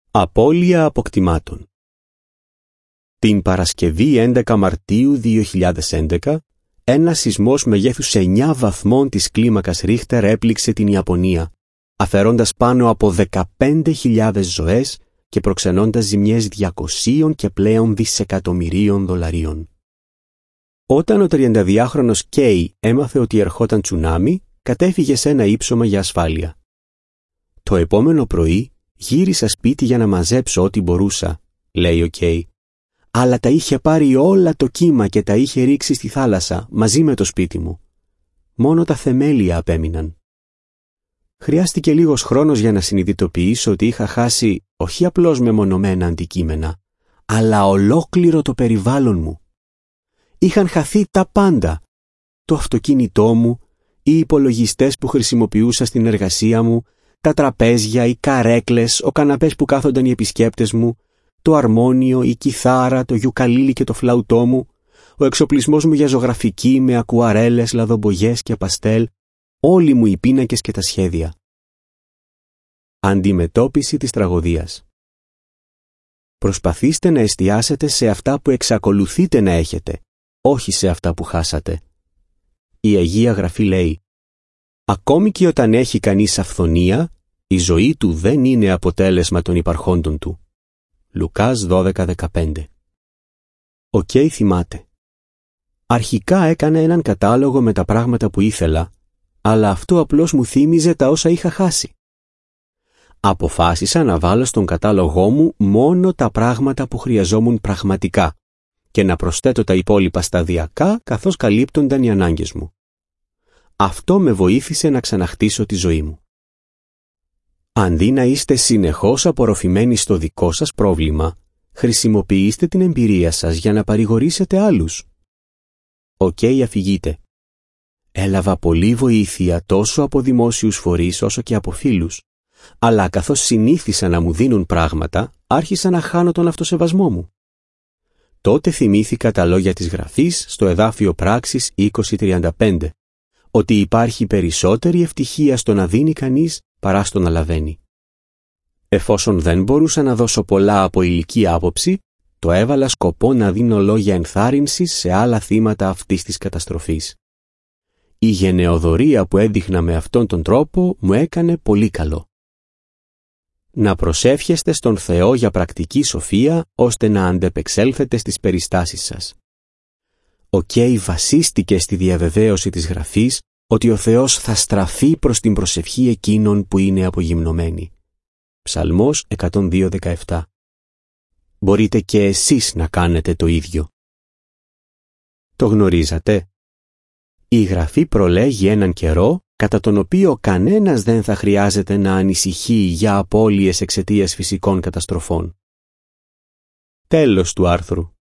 Απώλεια αποκτημάτων. Την Παρασκευή 11 Μαρτίου 2011, ένας σεισμός μεγέθους 9 βαθμών της κλίμακας Ρίχτερ έπληξε την Ιαπωνία, αφαιρώντας πάνω από 15.000 ζωές και προξενώντας ζημιές 200 και πλέον δισεκατομμυρίων δολαρίων. Όταν ο 32χρονος Κέι έμαθε ότι ερχόταν τσουνάμι, κατέφυγε σε ένα ύψωμα για ασφάλεια. Το επόμενο πρωί γύρισα σπίτι για να μαζέψω ό,τι μπορούσα, λέει ο Κέι, αλλά τα είχε πάρει όλα το κύμα και τα είχε ρίξει στη θάλασσα μαζί με το σπίτι μου. Μόνο τα θεμέλια απέμειναν. Χρειάστηκε λίγος χρόνος για να συνειδητοποιήσω ότι είχα χάσει όχι απλώς μεμονωμένα αντικείμενα, αλλά ολόκληρο το περιβάλλον μου. Είχαν χαθεί τα πάντα. Το αυτοκίνητό μου, οι υπολογιστές που χρησιμοποιούσα στην εργασία μου, τα τραπέζια, οι καρέκλες, ο καναπές που κάθονταν οι επισκέπτες μου, το αρμόνιο, η κιθάρα, το γιουκαλίλι και το φλαουτό μου, ο εξοπλισμός μου για ζωγραφική με ακουαρέλες, λαδομπογιές και παστέλ, όλοι μου οι πίνακες και τα σχέδια. Αντιμετώπιση της τραγωδίας. Προσπαθήστε να εστιάσετε σε αυτά που εξακολουθείτε να έχετε, όχι σε αυτά που χάσατε. Η Αγία Γραφή λέει: «Ακόμη και όταν έχει κανείς αυθονία, η ζωή του δεν είναι αποτέλεσμα των υπαρχόντων του». Λουκάς 12:15. Ο Κέι θυμάται: «Αρχικά έκανα έναν κατάλογο με τα πράγματα που ήθελα, αλλά αυτό απλώς μου θύμιζε τα όσα είχα χάσει. Αποφάσισα να βάλω στον κατάλογό μου μόνο τα πράγματα που χρειαζόμουν πραγματικά και να προσθέτω τα υπόλοιπα σταδιακά καθώς καλύπτονταν οι ανάγκες μου. Αυτό με βοήθησε να ξαναχτίσω τη ζωή μου». Αντί να είστε συνεχώς απορροφημένοι στο δικό σας πρόβλημα, χρησιμοποιήστε την εμπειρία σας για να παρηγορήσετε άλλους. Ο Κέι αφηγείται: «Έλαβα πολλή βοήθεια τόσο από δημόσιους φορείς όσο και από φίλους, αλλά καθώς συνήθισα να μου δίνουν πράγματα, άρχισα να χάνω τον αυτοσεβασμό μου. Τότε θυμήθηκα τα λόγια της Γραφής στο εδάφιο Πράξεις 20:35, ότι υπάρχει περισσότερη ευτυχία στο να δίνει κανείς παρά στο να λαβαίνει. Εφόσον δεν μπορούσα να δώσω πολλά από ηλική άποψη, το έβαλα σκοπό να δίνω λόγια ενθάρρυνσης σε άλλα θύματα αυτής της καταστροφής. Η γενεοδωρία που έδειχνα με αυτόν τον τρόπο μου έκανε πολύ καλό». Να προσεύχεστε στον Θεό για πρακτική σοφία, ώστε να αντεπεξέλθετε στις περιστάσεις σας. Ο Κέι βασίστηκε στη διαβεβαίωση της Γραφής ότι ο Θεός θα στραφεί προς την προσευχή εκείνων που είναι απογυμνωμένοι. Ψαλμός 102:17. Μπορείτε και εσείς να κάνετε το ίδιο. Το γνωρίζατε? Η Γραφή προλέγει έναν καιρό κατά τον οποίο κανένας δεν θα χρειάζεται να ανησυχεί για απώλειες εξαιτίας φυσικών καταστροφών. Τέλος του άρθρου.